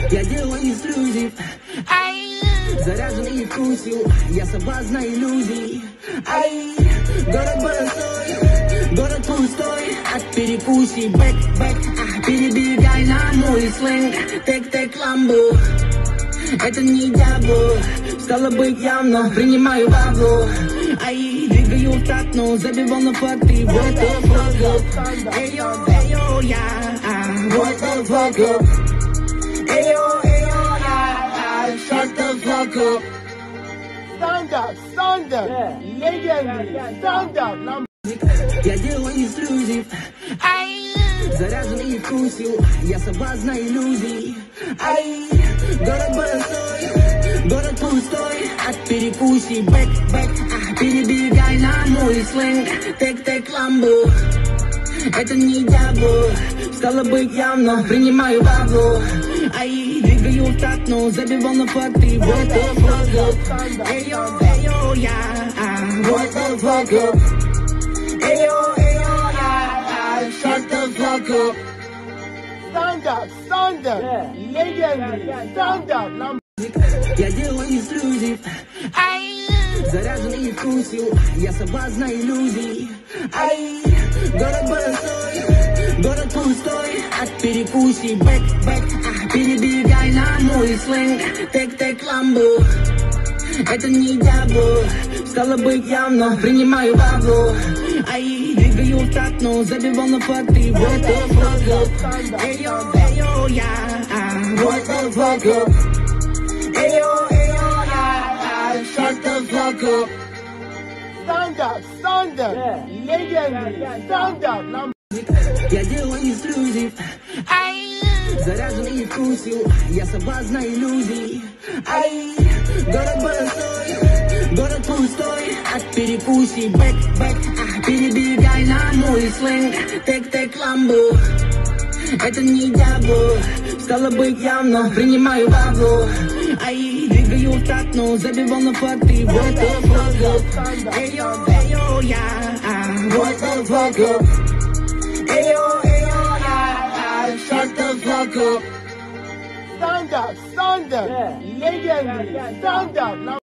Я делаю эксклюзив, заряжен и вкусил, я соблазна иллюзий. Ай, город большой, город пустой, от перекуси, бэк, перебегай на мой сленг, тэк ламбо. Это не дьявол, стало быть явно, принимаю бабло. Ай, двигаю в такт, но забивал на факты. What the fuck up? Эйо, я, what the fuck up? Эйо, я, shut the fuck up. Stand up, legendary, stand up. Я делаю эксклюзив, заряжен и вкусил, я соблазна иллюзий. Ай, город большой, город пустой, от перекуси, бэк, перебегай на мой сленг, тэк ламбо. Это не дьявол, стало быть явно, принимаю бабло. Ай, двигаю в такт, но забивал на факты. What the fuck up? Эйо, я, what the fuck up? Эйо, я, shut the fuck up. Stand up, legendary, stand up. Я делаю эксклюзив, заряжен и вкусил, я соблазна иллюзий. Ай, город большой, город пустой, от перекуси, бэк, перебегай на мой сленг, тэк ламбо. Это не дьявол, стало быть явно, принимаю бабло. Ай, двигаю в такт, но забивал на факты. What the fuck up? Эйо, я, what the fuck up? Эйо, я, shut the fuck up. Stand up, legendary, stand up. Я делаю эксклюзив, заряжен и вкусил, я соблазна иллюзий. Ай, город большой, город пустой, от перекуси, бэк, перебегай на мой сленг, тэк ламбо. Это не дьявол, стало быть явно, принимаю бабло. Ай, двигаю в такт, но забивал на факты. What the fuck up? Эйо, я, what the fuck up? Эйо, я, shut the fuck up. Stand up, legendary, stand up.